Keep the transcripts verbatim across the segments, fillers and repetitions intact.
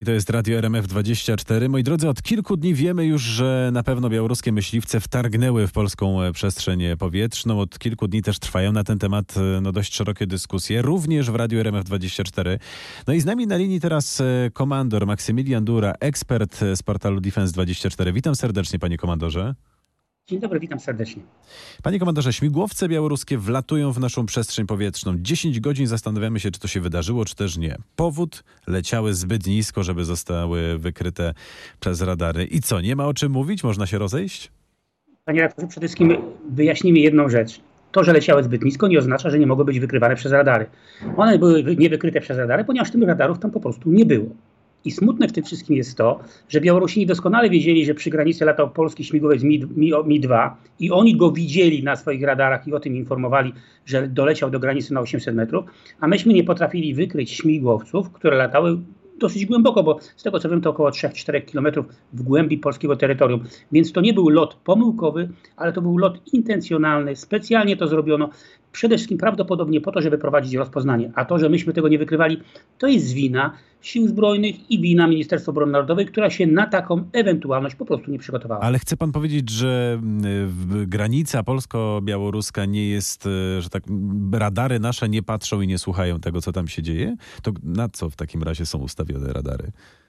To jest Radio R M F dwadzieścia cztery. Moi drodzy, od kilku dni wiemy już, że na pewno białoruskie myśliwce wtargnęły w polską przestrzeń powietrzną. Od kilku dni też trwają na ten temat no, dość szerokie dyskusje, również w Radiu R M F dwadzieścia cztery. No i z nami na linii teraz komandor Maksymilian Dura, ekspert z portalu Defense dwadzieścia cztery. Witam serdecznie, panie komandorze. Dzień dobry, witam serdecznie. Panie komandorze, śmigłowce białoruskie wlatują w naszą przestrzeń powietrzną. dziesięć godzin zastanawiamy się, czy to się wydarzyło, czy też nie. Powód: leciały zbyt nisko, żeby zostały wykryte przez radary. I co, nie ma o czym mówić? Można się rozejść? Panie redaktorze, przede wszystkim wyjaśnijmy jedną rzecz. To, że leciały zbyt nisko, nie oznacza, że nie mogły być wykrywane przez radary. One były niewykryte przez radary, ponieważ tych radarów tam po prostu nie było. I smutne w tym wszystkim jest to, że Białorusini doskonale wiedzieli, że przy granicy latał polski śmigłowiec Mi dwa i oni go widzieli na swoich radarach i o tym informowali, że doleciał do granicy na osiemset metrów, a myśmy nie potrafili wykryć śmigłowców, które latały dosyć głęboko, bo z tego co wiem to około trzy do czterech kilometrów w głębi polskiego terytorium. Więc to nie był lot pomyłkowy, ale to był lot intencjonalny, specjalnie to zrobiono. Przede wszystkim prawdopodobnie po to, żeby prowadzić rozpoznanie. A to, że myśmy tego nie wykrywali, to jest wina Sił Zbrojnych i wina Ministerstwa Obrony Narodowej, która się na taką ewentualność po prostu nie przygotowała. Ale chce pan powiedzieć, że granica polsko-białoruska nie jest, że tak radary nasze nie patrzą i nie słuchają tego, co tam się dzieje? To na co w takim razie są ustawione radary?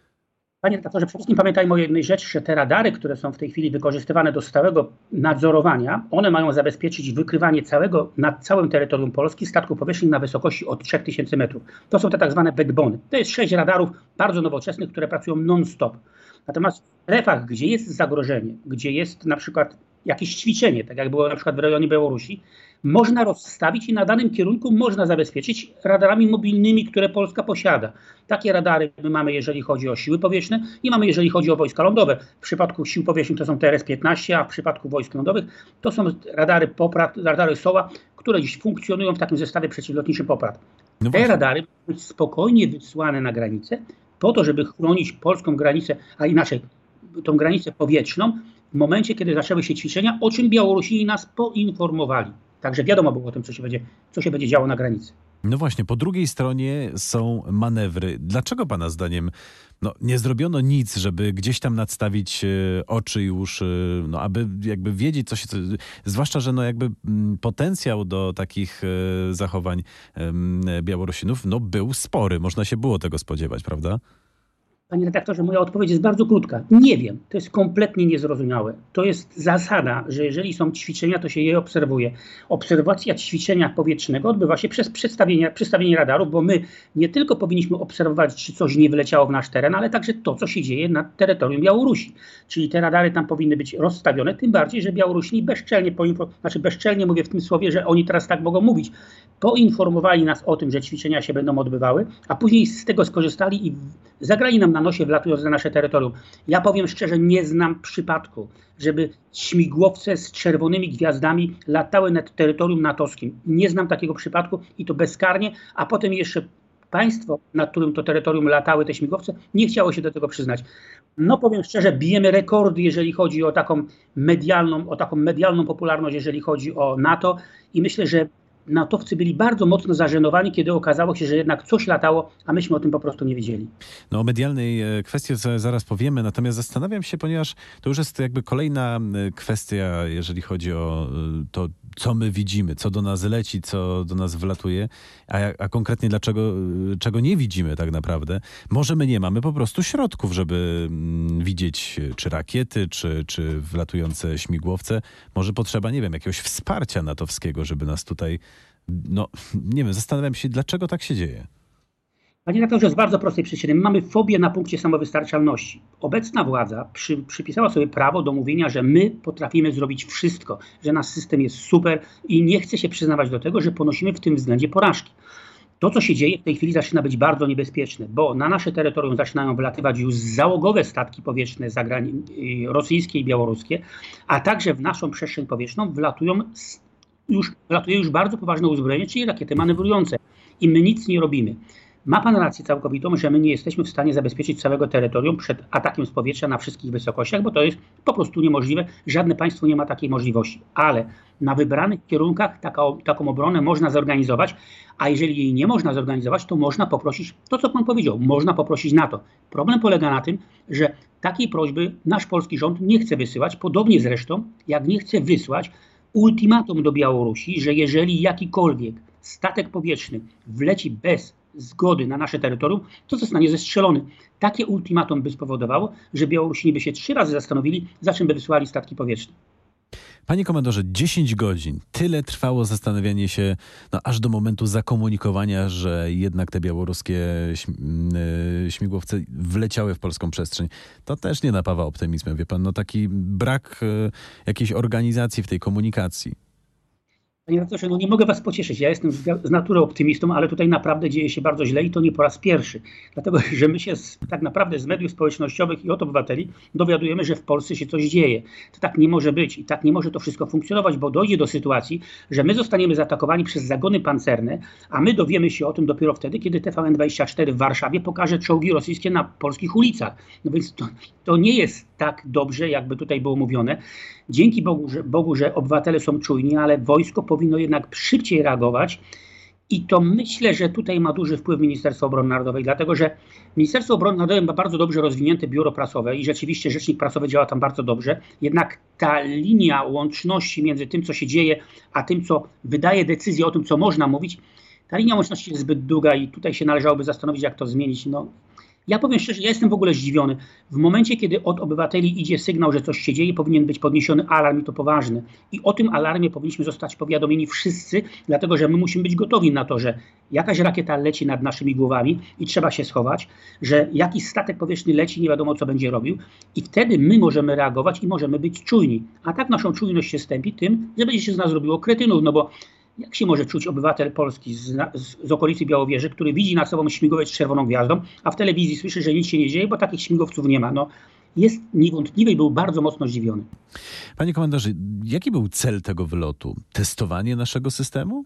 Panie redaktorze, przede wszystkim pamiętajmy o jednej rzeczy, że te radary, które są w tej chwili wykorzystywane do stałego nadzorowania, one mają zabezpieczyć wykrywanie całego, nad całym terytorium Polski statków powietrznych na wysokości od trzech tysięcy metrów. To są te tak zwane backbony. To jest sześć radarów bardzo nowoczesnych, które pracują non-stop. Natomiast w strefach, gdzie jest zagrożenie, gdzie jest na przykład jakieś ćwiczenie, tak jak było na przykład w rejonie Białorusi, można rozstawić i na danym kierunku można zabezpieczyć radarami mobilnymi, które Polska posiada. Takie radary my mamy, jeżeli chodzi o siły powietrzne i mamy, jeżeli chodzi o wojska lądowe. W przypadku sił powietrznych to są T R S piętnaście, a w przypadku wojsk lądowych to są radary Poprad, radary SOA, które dziś funkcjonują w takim zestawie przeciwlotniczym Poprad. No Te radary mogą być spokojnie wysłane na granicę po to, żeby chronić polską granicę, a inaczej tą granicę powietrzną w momencie, kiedy zaczęły się ćwiczenia, o czym Białorusini nas poinformowali. Także wiadomo było o tym, co się będzie, co się będzie działo na granicy. No właśnie, po drugiej stronie są manewry. Dlaczego pana zdaniem no, nie zrobiono nic, żeby gdzieś tam nadstawić e, oczy i uszy, no, aby jakby wiedzieć, co się... Co, zwłaszcza, że no, jakby m, potencjał do takich e, zachowań e, Białorusinów no, był spory. Można się było tego spodziewać, prawda? Panie redaktorze, moja odpowiedź jest bardzo krótka. Nie wiem. To jest kompletnie niezrozumiałe. To jest zasada, że jeżeli są ćwiczenia, to się je obserwuje. Obserwacja ćwiczenia powietrznego odbywa się przez przedstawienie, przedstawienie radarów, bo my nie tylko powinniśmy obserwować, czy coś nie wleciało w nasz teren, ale także to, co się dzieje na terytorium Białorusi. Czyli te radary tam powinny być rozstawione, tym bardziej, że Białorusini bezczelnie, poinfo- znaczy bezczelnie mówię w tym słowie, że oni teraz tak mogą mówić, poinformowali nas o tym, że ćwiczenia się będą odbywały, a później z tego skorzystali i zagrali nam na nosie, wlatując na nasze terytorium. Ja powiem szczerze, nie znam przypadku, żeby śmigłowce z czerwonymi gwiazdami latały nad terytorium natowskim. Nie znam takiego przypadku i to bezkarnie, a potem jeszcze państwo, nad którym to terytorium latały te śmigłowce, nie chciało się do tego przyznać. No powiem szczerze, bijemy rekordy, jeżeli chodzi o taką medialną, o taką medialną popularność, jeżeli chodzi o NATO i myślę, że natowcy byli bardzo mocno zażenowani, kiedy okazało się, że jednak coś latało, a myśmy o tym po prostu nie wiedzieli. No o medialnej kwestii zaraz powiemy, natomiast zastanawiam się, ponieważ to już jest jakby kolejna kwestia, jeżeli chodzi o to, co my widzimy, co do nas leci, co do nas wlatuje, a, a konkretnie dlaczego, czego nie widzimy tak naprawdę. Może my nie mamy po prostu środków, żeby widzieć czy rakiety, czy, czy wlatujące śmigłowce. Może potrzeba, nie wiem, jakiegoś wsparcia natowskiego, żeby nas tutaj, no nie wiem, zastanawiam się, dlaczego tak się dzieje. Panie redaktorze, z bardzo prostej przyczyny. My mamy fobię na punkcie samowystarczalności. Obecna władza przy, przypisała sobie prawo do mówienia, że my potrafimy zrobić wszystko, że nasz system jest super i nie chce się przyznawać do tego, że ponosimy w tym względzie porażki. To, co się dzieje w tej chwili, zaczyna być bardzo niebezpieczne, bo na nasze terytorium zaczynają wlatywać już załogowe statki powietrzne zagrani- rosyjskie i białoruskie, a także w naszą przestrzeń powietrzną wlatują już, wlatuje już bardzo poważne uzbrojenie, czyli rakiety manewrujące. I my nic nie robimy. Ma pan rację całkowitą, że my nie jesteśmy w stanie zabezpieczyć całego terytorium przed atakiem z powietrza na wszystkich wysokościach, bo to jest po prostu niemożliwe. Żadne państwo nie ma takiej możliwości. Ale na wybranych kierunkach taką, taką obronę można zorganizować, a jeżeli jej nie można zorganizować, to można poprosić, to co pan powiedział, można poprosić NATO. Problem polega na tym, że takiej prośby nasz polski rząd nie chce wysyłać, podobnie zresztą jak nie chce wysłać ultimatum do Białorusi, że jeżeli jakikolwiek statek powietrzny wleci bez zgody na nasze terytorium, to zostanie zestrzelony. Takie ultimatum by spowodowało, że Białorusini by się trzy razy zastanowili, za czym by wysłali statki powietrzne. Panie komandorze, dziesięć godzin. Tyle trwało zastanawianie się, no, aż do momentu zakomunikowania, że jednak te białoruskie śmigłowce wleciały w polską przestrzeń. To też nie napawa optymizmem, wie pan. No taki brak jakiejś organizacji w tej komunikacji. Panie redaktorze, no nie mogę was pocieszyć. Ja jestem z natury optymistą, ale tutaj naprawdę dzieje się bardzo źle i to nie po raz pierwszy. Dlatego, że my się z, tak naprawdę z mediów społecznościowych i od obywateli dowiadujemy, że w Polsce się coś dzieje. To tak nie może być i tak nie może to wszystko funkcjonować, bo dojdzie do sytuacji, że my zostaniemy zaatakowani przez zagony pancerne, a my dowiemy się o tym dopiero wtedy, kiedy T V N dwadzieścia cztery w Warszawie pokaże czołgi rosyjskie na polskich ulicach. No więc to, to nie jest tak dobrze, jakby tutaj było mówione. Dzięki Bogu że, Bogu, że obywatele są czujni, ale wojsko powinno jednak szybciej reagować i to myślę, że tutaj ma duży wpływ Ministerstwo Obrony Narodowej, dlatego że Ministerstwo Obrony Narodowej ma bardzo dobrze rozwinięte biuro prasowe i rzeczywiście rzecznik prasowy działa tam bardzo dobrze, jednak ta linia łączności między tym, co się dzieje, a tym, co wydaje decyzję o tym, co można mówić, ta linia łączności jest zbyt długa i tutaj się należałoby zastanowić, jak to zmienić. No, ja powiem szczerze, ja jestem w ogóle zdziwiony. W momencie, kiedy od obywateli idzie sygnał, że coś się dzieje, powinien być podniesiony alarm i to poważny. I o tym alarmie powinniśmy zostać powiadomieni wszyscy, dlatego że my musimy być gotowi na to, że jakaś rakieta leci nad naszymi głowami i trzeba się schować, że jakiś statek powietrzny leci, nie wiadomo co będzie robił i wtedy my możemy reagować i możemy być czujni. A tak naszą czujność się stępi tym, że będzie się z nas robiło kretynów, no bo jak się może czuć obywatel polski z, z, z okolicy Białowieży, który widzi nad sobą śmigłowiec z czerwoną gwiazdą, a w telewizji słyszy, że nic się nie dzieje, bo takich śmigłowców nie ma. No, jest niewątpliwy i był bardzo mocno zdziwiony. Panie komandorze, jaki był cel tego wylotu? Testowanie naszego systemu?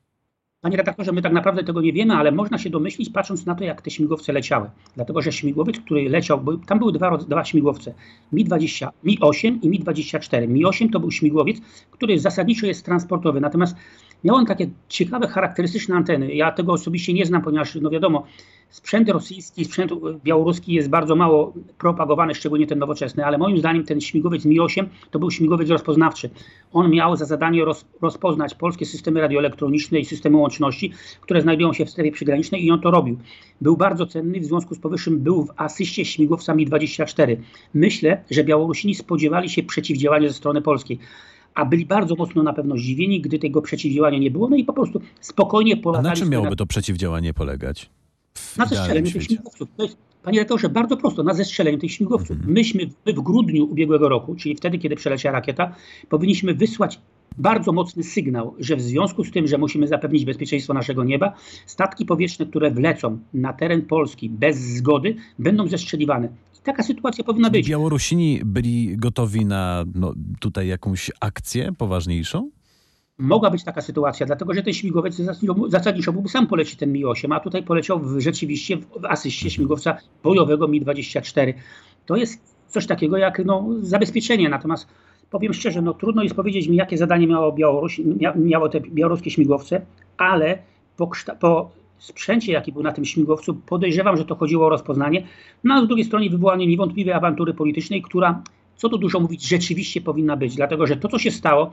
Panie redaktorze, my tak naprawdę tego nie wiemy, ale można się domyślić, patrząc na to, jak te śmigłowce leciały. Dlatego, że śmigłowiec, który leciał, bo tam były dwa, dwa śmigłowce, Mi dwadzieścia, Mi osiem i Mi dwadzieścia cztery. Mi osiem to był śmigłowiec, który zasadniczo jest transportowy, natomiast miał on takie ciekawe, charakterystyczne anteny. Ja tego osobiście nie znam, ponieważ, no wiadomo, sprzęt rosyjski, sprzęt białoruski jest bardzo mało propagowany, szczególnie ten nowoczesny, ale moim zdaniem ten śmigłowiec Mi osiem to był śmigłowiec rozpoznawczy. On miał za zadanie roz, rozpoznać polskie systemy radioelektroniczne i systemy łączności, które znajdują się w strefie przygranicznej i on to robił. Był bardzo cenny, w związku z powyższym był w asyście śmigłowca Mi dwadzieścia cztery. Myślę, że Białorusini spodziewali się przeciwdziałania ze strony polskiej, a byli bardzo mocno na pewno zdziwieni, gdy tego przeciwdziałania nie było, no i po prostu spokojnie polatali. A na czym miałoby to przeciwdziałanie polegać? Na zestrzeleniu tych śmigłowców. To jest, panie redaktorze, bardzo prosto, na zestrzeleniu tych śmigłowców. Mm-hmm. Myśmy my w grudniu ubiegłego roku, czyli wtedy, kiedy przeleciała rakieta, powinniśmy wysłać bardzo mocny sygnał, że w związku z tym, że musimy zapewnić bezpieczeństwo naszego nieba, statki powietrzne, które wlecą na teren Polski bez zgody, będą zestrzeliwane. I taka sytuacja powinna być. Białorusini byli gotowi na no, tutaj jakąś akcję poważniejszą? Mogła być taka sytuacja, dlatego że ten śmigłowiec zasadniczo mógłby sam polecieć ten Mi osiem, a tutaj poleciał w, rzeczywiście w asyście śmigłowca bojowego Mi dwadzieścia cztery. To jest coś takiego jak no, zabezpieczenie, natomiast powiem szczerze, no trudno jest powiedzieć mi, jakie zadanie miało, Białoruś, mia, miało te białoruskie śmigłowce, ale po, po sprzęcie, jaki był na tym śmigłowcu, podejrzewam, że to chodziło o rozpoznanie. No a z drugiej strony wywołanie niewątpliwej awantury politycznej, która, co tu dużo mówić, rzeczywiście powinna być, dlatego że to, co się stało,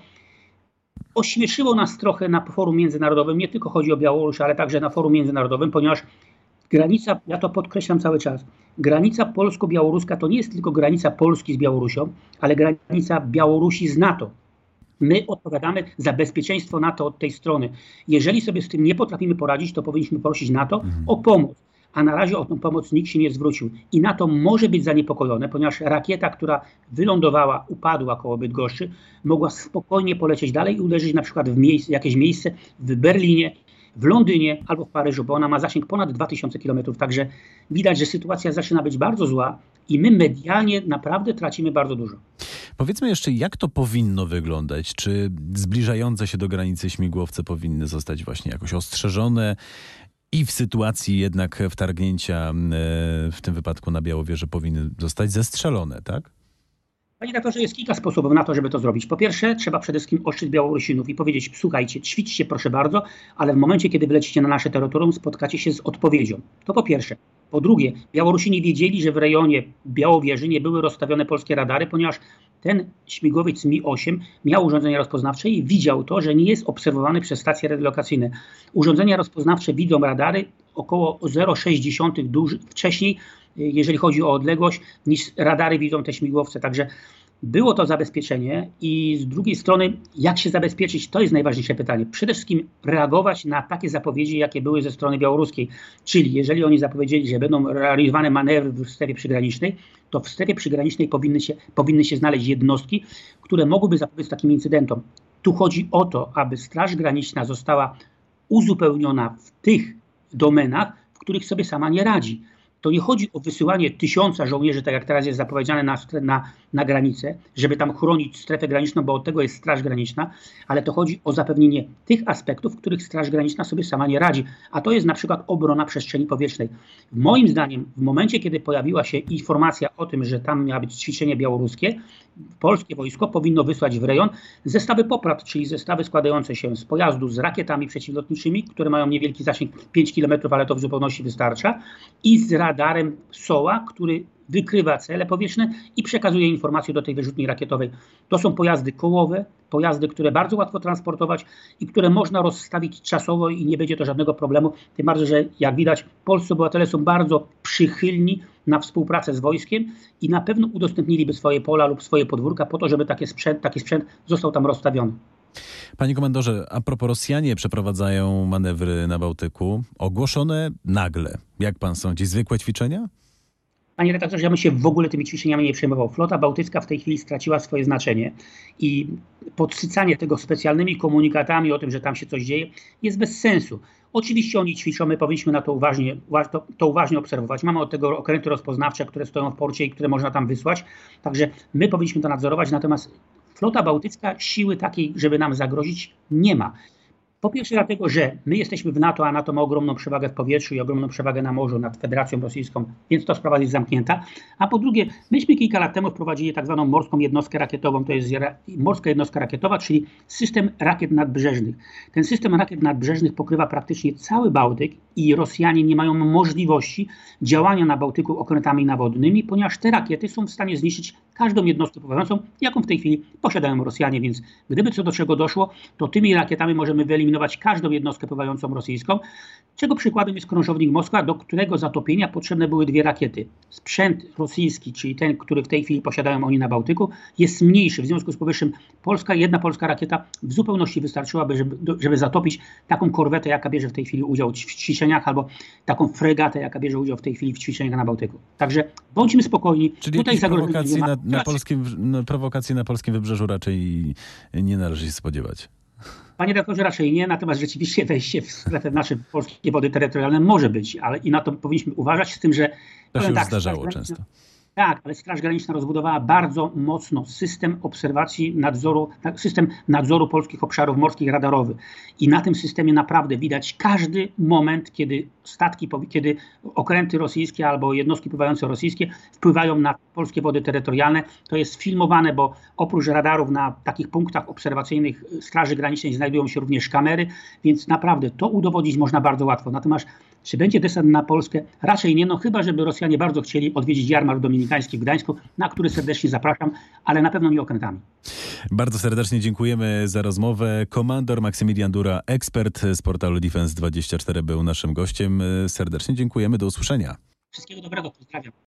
ośmieszyło nas trochę na forum międzynarodowym, nie tylko chodzi o Białoruś, ale także na forum międzynarodowym, ponieważ granica, ja to podkreślam cały czas, granica polsko-białoruska to nie jest tylko granica Polski z Białorusią, ale granica Białorusi z NATO. My odpowiadamy za bezpieczeństwo NATO od tej strony. Jeżeli sobie z tym nie potrafimy poradzić, to powinniśmy prosić NATO o pomoc. A na razie o tę pomoc nikt się nie zwrócił. I NATO może być zaniepokojone, ponieważ rakieta, która wylądowała, upadła koło Bydgoszczy, mogła spokojnie polecieć dalej i uderzyć na przykład w miejsce, jakieś miejsce w Berlinie, w Londynie albo w Paryżu, bo ona ma zasięg ponad dwa tysiące kilometrów. Także widać, że sytuacja zaczyna być bardzo zła i my medialnie naprawdę tracimy bardzo dużo. Powiedzmy jeszcze, jak to powinno wyglądać? Czy zbliżające się do granicy śmigłowce powinny zostać właśnie jakoś ostrzeżone? I w sytuacji jednak wtargnięcia w tym wypadku na Białowieżę powinny zostać zestrzelone, tak? Panie redaktorze, jest kilka sposobów na to, żeby to zrobić. Po pierwsze, trzeba przede wszystkim ostrzyć Białorusinów i powiedzieć: słuchajcie, ćwiczcie proszę bardzo, ale w momencie, kiedy wlecicie na nasze terytorium, spotkacie się z odpowiedzią. To po pierwsze. Po drugie, Białorusini wiedzieli, że w rejonie Białowieży nie były rozstawione polskie radary, ponieważ ten śmigłowiec Mi osiem miał urządzenia rozpoznawcze i widział to, że nie jest obserwowany przez stacje radiolokacyjne. Urządzenia rozpoznawcze widzą radary około zero przecinek sześć duży, wcześniej, jeżeli chodzi o odległość, niż radary widzą te śmigłowce. Także było to zabezpieczenie i z drugiej strony, jak się zabezpieczyć, to jest najważniejsze pytanie. Przede wszystkim reagować na takie zapowiedzi, jakie były ze strony białoruskiej. Czyli jeżeli oni zapowiedzieli, że będą realizowane manewry w strefie przygranicznej, to w strefie przygranicznej powinny się, powinny się znaleźć jednostki, które mogłyby zapobiec takim incydentom. Tu chodzi o to, aby Straż Graniczna została uzupełniona w tych domenach, w których sobie sama nie radzi. To nie chodzi o wysyłanie tysiąca żołnierzy, tak jak teraz jest zapowiedziane na, na, na granicę, żeby tam chronić strefę graniczną, bo od tego jest Straż Graniczna, ale to chodzi o zapewnienie tych aspektów, w których Straż Graniczna sobie sama nie radzi. A to jest na przykład obrona przestrzeni powietrznej. Moim zdaniem, w momencie, kiedy pojawiła się informacja o tym, że tam miało być ćwiczenie białoruskie, polskie wojsko powinno wysłać w rejon zestawy poprawd, czyli zestawy składające się z pojazdu z rakietami przeciwlotniczymi, które mają niewielki zasięg pięć kilometrów, ale to w zupełności wystarcza, i z radarem SOA, który wykrywa cele powietrzne i przekazuje informacje do tej wyrzutni rakietowej. To są pojazdy kołowe, pojazdy, które bardzo łatwo transportować i które można rozstawić czasowo i nie będzie to żadnego problemu. Tym bardziej, że jak widać, polscy obywatele są bardzo przychylni na współpracę z wojskiem i na pewno udostępniliby swoje pola lub swoje podwórka po to, żeby taki sprzęt, taki sprzęt został tam rozstawiony. Panie komandorze, a propos, Rosjanie przeprowadzają manewry na Bałtyku, ogłoszone nagle. Jak pan sądzi, zwykłe ćwiczenia? Panie redaktorze, ja bym się w ogóle tymi ćwiczeniami nie przejmował. Flota bałtycka w tej chwili straciła swoje znaczenie i podsycanie tego specjalnymi komunikatami o tym, że tam się coś dzieje, jest bez sensu. Oczywiście oni ćwiczą, my powinniśmy na to uważnie, to, to uważnie obserwować. Mamy od tego okręty rozpoznawcze, które stoją w porcie i które można tam wysłać. Także my powinniśmy to nadzorować, natomiast flota bałtycka siły takiej, żeby nam zagrozić, nie ma. Po pierwsze dlatego, że my jesteśmy w NATO, a NATO ma ogromną przewagę w powietrzu i ogromną przewagę na morzu nad Federacją Rosyjską, więc to sprawa jest zamknięta. A po drugie, myśmy kilka lat temu wprowadzili tak zwaną morską jednostkę rakietową, to jest morska jednostka rakietowa, czyli system rakiet nadbrzeżnych. Ten system rakiet nadbrzeżnych pokrywa praktycznie cały Bałtyk i Rosjanie nie mają możliwości działania na Bałtyku okrętami nawodnymi, ponieważ te rakiety są w stanie zniszczyć każdą jednostkę pływającą, jaką w tej chwili posiadają Rosjanie, więc gdyby co do czego doszło, to tymi rakietami możemy wyeliminować każdą jednostkę pływającą rosyjską, czego przykładem jest krążownik Moskwa, do którego zatopienia potrzebne były dwie rakiety. Sprzęt rosyjski, czyli ten, który w tej chwili posiadają oni na Bałtyku, jest mniejszy. W związku z powyższym Polska, jedna polska rakieta w zupełności wystarczyłaby, żeby, żeby zatopić taką korwetę, jaka bierze w tej chwili udział w ćwiczeniach, albo taką fregatę, jaka bierze udział w tej chwili w ćwiczeniach na Bałtyku. Także bądźmy spokojni. Czyli tutaj prowokacji na, na, polskim, no, prowokacji na polskim wybrzeżu raczej nie należy się spodziewać. Panie redaktorze, raczej nie, natomiast rzeczywiście wejście w strefę nasze polskie wody terytorialne może być, ale i na to powinniśmy uważać, z tym, że... To się już tak, zdarzało często. Tak, ale Straż Graniczna rozbudowała bardzo mocno system obserwacji, nadzoru, system nadzoru polskich obszarów morskich radarowy. I na tym systemie naprawdę widać każdy moment, kiedy statki, kiedy okręty rosyjskie albo jednostki pływające rosyjskie wpływają na polskie wody terytorialne. To jest filmowane, bo oprócz radarów na takich punktach obserwacyjnych Straży Granicznej znajdują się również kamery, więc naprawdę to udowodnić można bardzo łatwo. Natomiast czy będzie desant na Polskę? Raczej nie, no chyba żeby Rosjanie bardzo chcieli odwiedzić jarmark dominikański w Gdańsku, na który serdecznie zapraszam, ale na pewno nie okrętami. Bardzo serdecznie dziękujemy za rozmowę. Komandor Maksymilian Dura, ekspert z portalu Defense dwadzieścia cztery, był naszym gościem. Serdecznie dziękujemy, do usłyszenia. Wszystkiego dobrego, pozdrawiam.